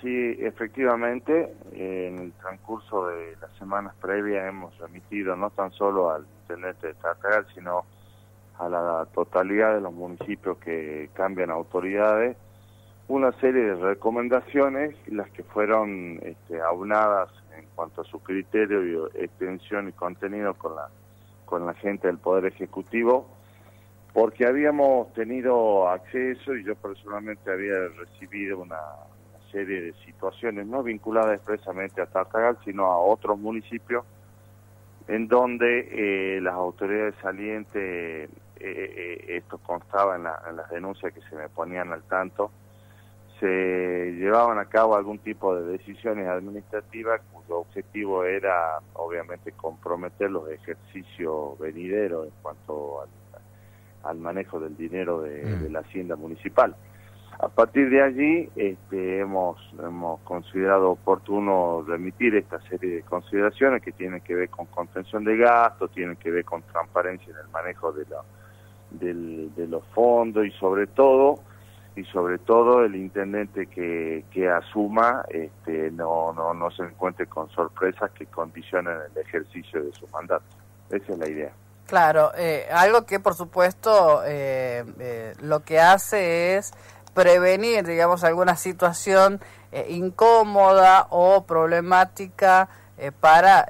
Sí, efectivamente, en el transcurso de las semanas previas hemos remitido no tan solo al intendente de Tartagal, sino a la totalidad de los municipios que cambian autoridades, una serie de recomendaciones, las que fueron aunadas en cuanto a su criterio y extensión y contenido con la gente del Poder Ejecutivo, porque habíamos tenido acceso y yo personalmente había recibido una serie de situaciones no vinculadas expresamente a Tartagal, sino a otros municipios, en donde las autoridades salientes, esto constaba en las denuncias que se me ponían al tanto, se llevaban a cabo algún tipo de decisiones administrativas cuyo objetivo era obviamente comprometer los ejercicios venideros en cuanto al manejo del dinero de la hacienda municipal. A partir de allí hemos considerado oportuno remitir esta serie de consideraciones que tienen que ver con contención de gastos, tienen que ver con transparencia en el manejo de los fondos y sobre todo el intendente que asuma no se encuentre con sorpresas que condicionen el ejercicio de su mandato. Esa es la idea. Claro, algo que por supuesto lo que hace es prevenir, digamos, alguna situación incómoda o problemática para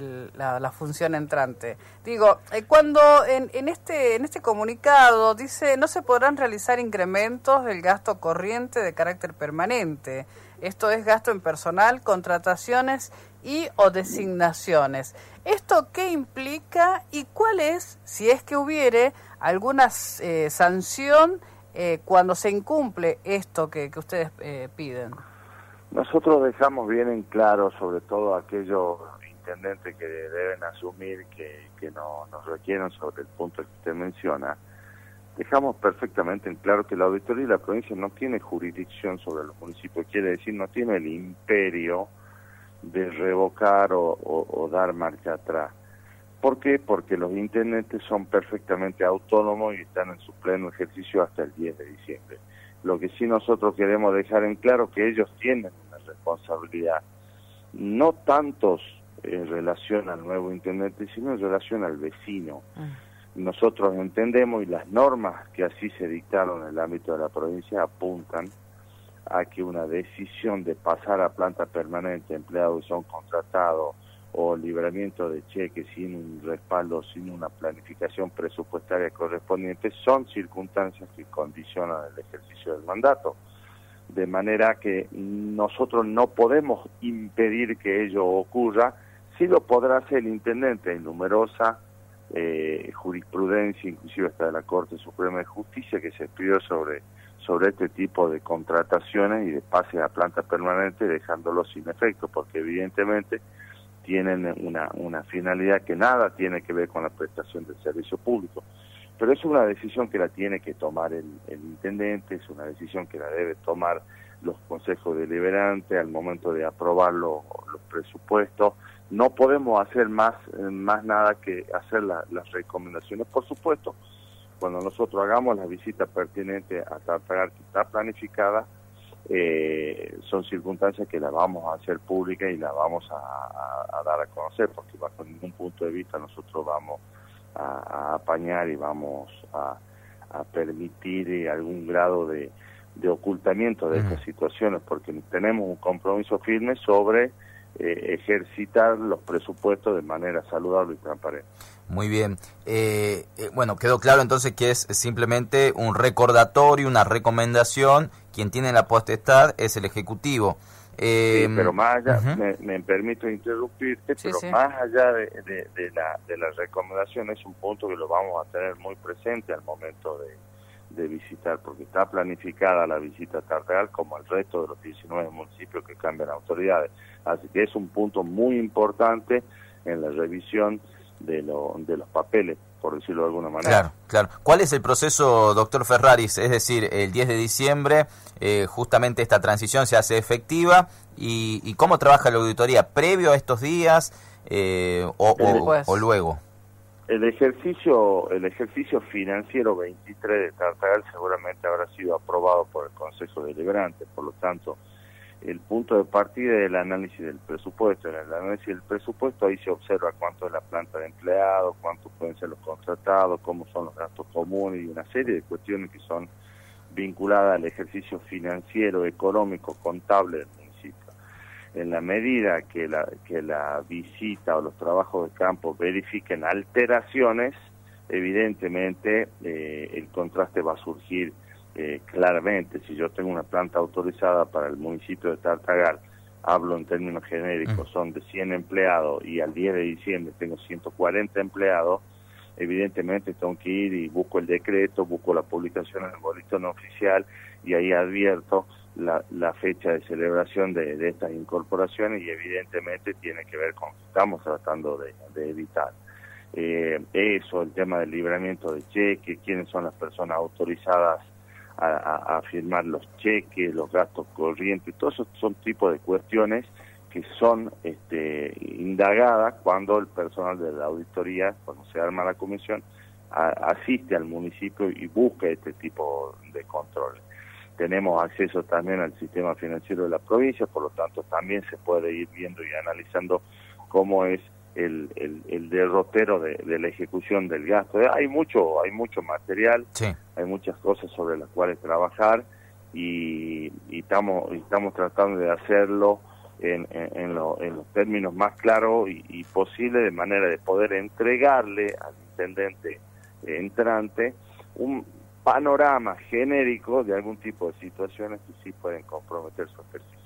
la función entrante. Digo, cuando en este comunicado dice no se podrán realizar incrementos del gasto corriente de carácter permanente. Esto es gasto en personal, contrataciones y o designaciones. ¿Esto qué implica y cuál es, si es que hubiere, alguna sanción cuando se incumple esto que ustedes piden? Nosotros dejamos bien en claro, sobre todo aquellos intendentes que deben asumir que nos requieren sobre el punto que usted menciona, dejamos perfectamente en claro que la auditoría de la provincia no tiene jurisdicción sobre los municipios, quiere decir no tiene el imperio de revocar o dar marcha atrás. ¿Por qué? Porque los intendentes son perfectamente autónomos y están en su pleno ejercicio hasta el 10 de diciembre. Lo que sí nosotros queremos dejar en claro que ellos tienen una responsabilidad, no tantos en relación al nuevo intendente, sino en relación al vecino. Nosotros entendemos y las normas que así se dictaron en el ámbito de la provincia apuntan a que una decisión de pasar a planta permanente empleados que son contratados o libramiento de cheques sin un respaldo, sin una planificación presupuestaria correspondiente, son circunstancias que condicionan el ejercicio del mandato. De manera que nosotros no podemos impedir que ello ocurra, sí lo podrá hacer el intendente en numerosa jurisprudencia, inclusive hasta de la Corte Suprema de Justicia, que se pidió sobre este tipo de contrataciones y de pase a planta permanente dejándolos sin efecto, porque evidentemente tienen una finalidad que nada tiene que ver con la prestación del servicio público. Pero es una decisión que la tiene que tomar el intendente, es una decisión que la debe tomar los consejos deliberantes al momento de aprobar los presupuestos. No podemos hacer más nada que hacer las recomendaciones. Por supuesto, cuando nosotros hagamos la visita pertinente a Tartagal, que está planificada, son circunstancias que las vamos a hacer públicas y las vamos a dar a conocer, porque bajo ningún punto de vista nosotros vamos a apañar y vamos a permitir algún grado de ocultamiento de estas situaciones, porque tenemos un compromiso firme sobre ejercitar los presupuestos de manera saludable y transparente. Muy bien. Bueno, quedó claro entonces que es simplemente un recordatorio, una recomendación. Quien tiene la potestad es el Ejecutivo. Sí, pero más allá, me permito interrumpirte, sí, pero sí, más allá de la recomendación es un punto que lo vamos a tener muy presente al momento de visitar, porque está planificada la visita a Tartagal como el resto de los 19 municipios que cambian autoridades. Así que es un punto muy importante en la revisión de los papeles, por decirlo de alguna manera. Claro, claro. ¿Cuál es el proceso, doctor Ferraris? Es decir, el 10 de diciembre justamente esta transición se hace efectiva y ¿cómo trabaja la auditoría? ¿Previo a estos días o luego? El ejercicio financiero 23 de Tartagal seguramente habrá sido aprobado por el Consejo Deliberante, por lo tanto el punto de partida es el análisis del presupuesto. En el análisis del presupuesto ahí se observa cuánto es la planta de empleados, cuántos pueden ser los contratados, cómo son los gastos comunes y una serie de cuestiones que son vinculadas al ejercicio financiero, económico, contable del municipio. En la medida que la visita o los trabajos de campo verifiquen alteraciones, evidentemente el contraste va a surgir claramente. Si yo tengo una planta autorizada para el municipio de Tartagal, hablo en términos genéricos, son de 100 empleados y al 10 de diciembre tengo 140 empleados, evidentemente tengo que ir y busco el decreto, busco la publicación en el boletín oficial y ahí advierto la fecha de celebración de estas incorporaciones y evidentemente tiene que ver con lo que estamos tratando de evitar. Eso, el tema del libramiento de cheques, quiénes son las personas autorizadas a firmar los cheques, los gastos corrientes, todos esos son tipos de cuestiones que son indagadas cuando el personal de la auditoría, cuando se arma la comisión, asiste al municipio y busca este tipo de controles. Tenemos acceso también al sistema financiero de la provincia, por lo tanto también se puede ir viendo y analizando cómo es el derrotero de la ejecución del gasto. Hay mucho material, sí. Hay muchas cosas sobre las cuales trabajar y estamos tratando de hacerlo en los términos más claros y posibles, de manera de poder entregarle al intendente entrante un panorama genérico de algún tipo de situaciones que sí pueden comprometer su ejercicio.